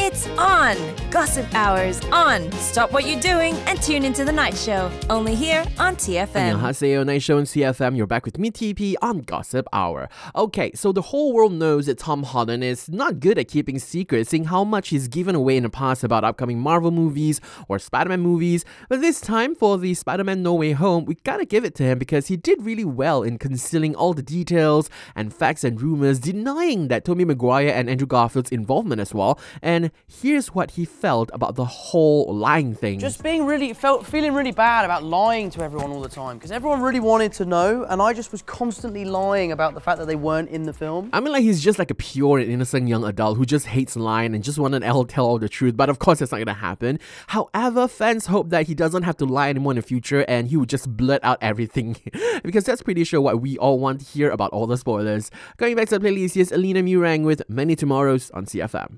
It's on! Gossip Hours on! Stop what you're doing and tune into The Night Show. Only here on TFM. 안녕하세요, Night Show on TFM. You're back with me, TP, on Gossip Hour. Okay, so the whole world knows that Tom Holland is not good at keeping secrets, seeing how much he's given away in the past about upcoming Marvel movies or Spider-Man movies. But this time, for the Spider-Man No Way Home, we gotta give it to him because he did really well in concealing all the details and facts and rumors, denying that Tobey Maguire and Andrew Garfield's involvement as well. And here's what he felt about the whole lying thing. Just feeling really bad about lying to everyone all the time, because everyone really wanted to know, and I just was constantly lying about the fact that they weren't in the film. I mean, like, he's just like a pure and innocent young adult who just hates lying and just wanted to tell all the truth, but of course that's not gonna happen. However, fans hope that he doesn't have to lie anymore in the future and he would just blurt out everything because that's pretty sure what we all want to hear about all the spoilers. Going back to the playlist, here's Alina Murang with Many Tomorrows on CFM.